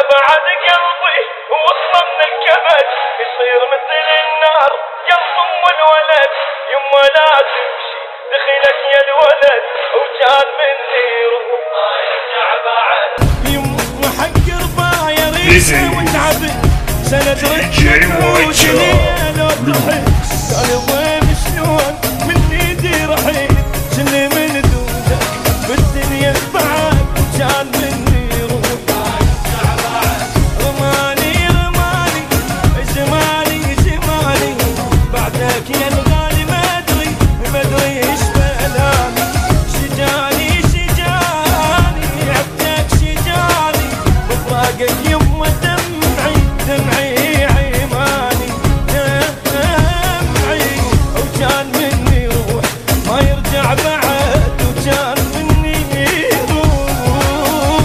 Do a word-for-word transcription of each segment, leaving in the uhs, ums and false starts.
بعد قلبي وصل من الكبد يصير مثل النار قلب ام الولد. يما لا تمشي دخلك يا الولد وكان مني روح ما يرجع بعد. يما حق ربايا ريشه وتعبت سند رجل وجليل وضحك قلبي شلون من ايدي رحيل شني من دودك بالدنيا بعد وكان مني روح ما يرجع بعد. رماني رماني زماني زماني بعدك يا الغالي ما ادري ما ادري ايش بلاني. شجاني شجاني عبدك شجاني بفراقك يما دمعي دمعي عيماني دمعي وكان مني روح ما يرجع بعد وكان مني روح.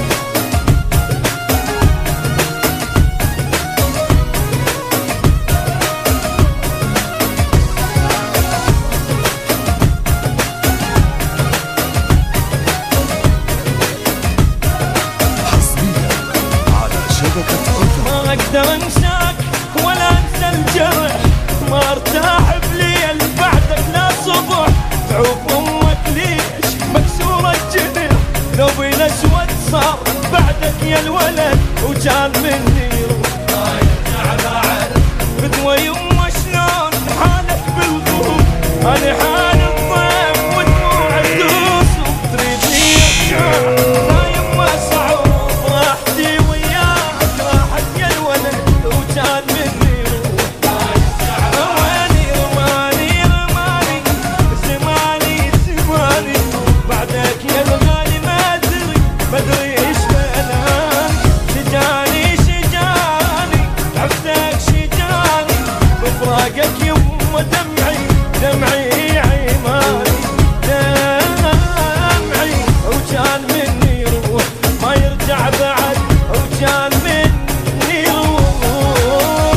حصريا على شبكة أوكا. ما اقدر انساك ولا انسى الجرح ما ارتاح بليل بعدك لا صبح. تعوف امك ليش مكسورة الجنح ثوبي الاسود صار بعدك يا الولد وكان مني روح ما يرجع بعد. بدوى يما شلون حالك بالغروب انا حال الضيف ودموع الدوس وتريدني ارجع لا يما صعوب راحتي وياك راحت يا الولد وكان مني روح ما يرجع بعد. رماني رماني رماني زماني زماني بعدك يا الغالي ما ادري ما ادري ايش بلاني. شجاني شجاني عبدك شجاني بفراقك يما دمعي دمعي عيماني دمعي وكان مني روح ما يرجع بعد وكان مني روح.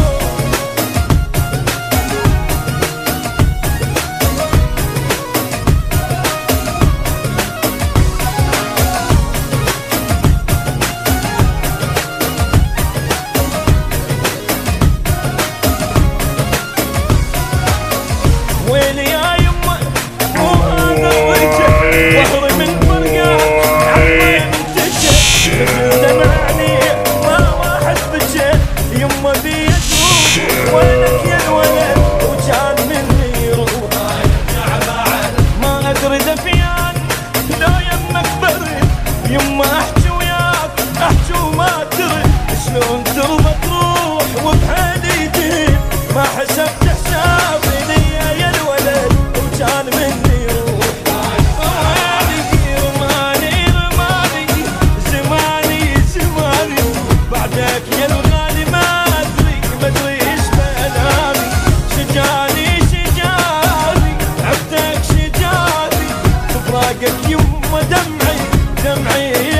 ويلي يا يما مو هذا الرجل ظهري من فرقة عمي انتشل دمعني ما واحد بجل يما بيد روح وينك يا الولد وكان مني روح ما يرجع بعد. ما ادري دفيان لا يمك برد يما احكي وياك احكي وما ترد شلون ترضى تروح وبحالي جيب ما حسبت حسابي ليا يا الولد وكان مني روح. رماني رماني رماني زماني زماني بعدك يا الغالي ما ادري ما ادري ايش بلاني. شجاني شجاني عبدك شجاني بفراقك يما دمعي دمعي